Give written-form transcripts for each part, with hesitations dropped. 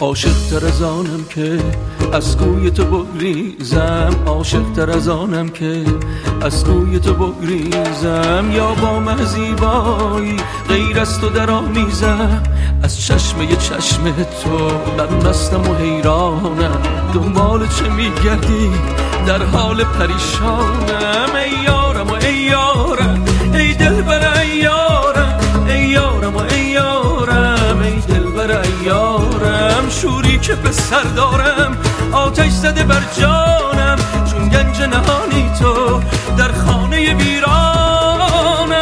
عاشق تر از آنم که از کوی تو بگریزم، عاشق تر از آنم که از کوی تو بگریزم، یا با مهزیبایی غیر از تو در آمیزم، از چشمه چشم تو من مستم و حیرانم، دنبال چه میگردی در حال پریشانم. ای یارم و ای یارم، ای دلبر ای یارم، ای یارم و ای یارم، ای دلبر ای یارم، شوری که به سر دارم آتش زده بر جانم، چون گنج نهانی تو در خانه ویرانم.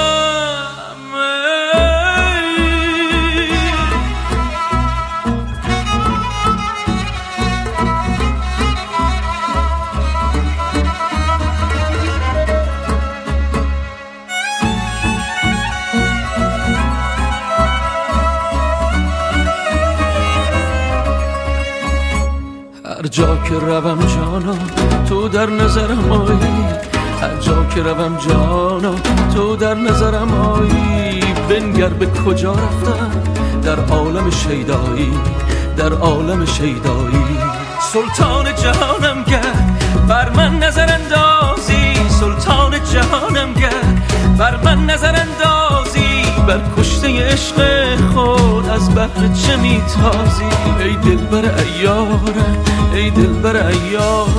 هر جا که روم جانا تو در نظرم آیی، هر جا که روم جانا تو در نظرم آیی، بنگر به کجا رفتم در عالم شیدایی، در عالم شیدایی. سلطان جهانم گر بر من نظر اندازی، سلطان جهانم گر بر من نظر اندازی، بر کشته عشق خود از بحر چه میتازی. ای دلبر ای یارم، ای دلبر ای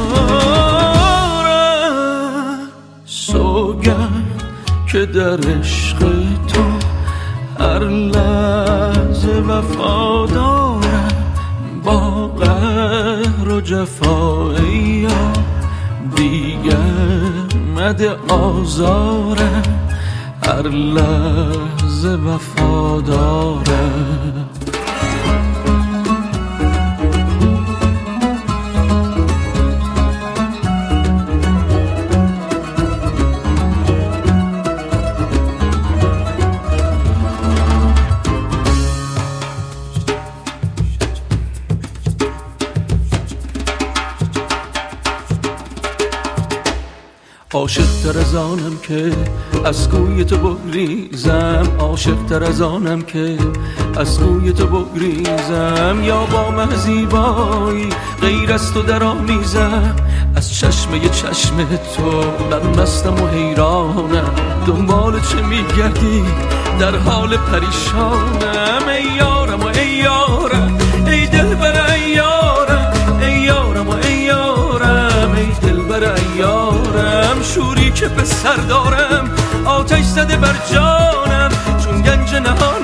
یارم، سوگند که در عشق تو هر لحظه وفا دارم، با قهر و جفای یار دیگر مده آزارم، هر لحظه وفا دارم. عاشق تر از آنم که از کوی تو بگریزم، عاشق تر از آنم که از کوی تو بگریزم، یا با مهزیبایی غیر از تو در آمیزم، از چشمه چشم تو من مستم و حیرانم، دنبال چه میگردی در حال پریشانم. ای یارم و ای یارم، ای دلبر ای یارم، ای یارم و ای یارم، ای دلبر ای یارم، شوری که به سر دارم آتش زده بر جانم، چون گنج نهانی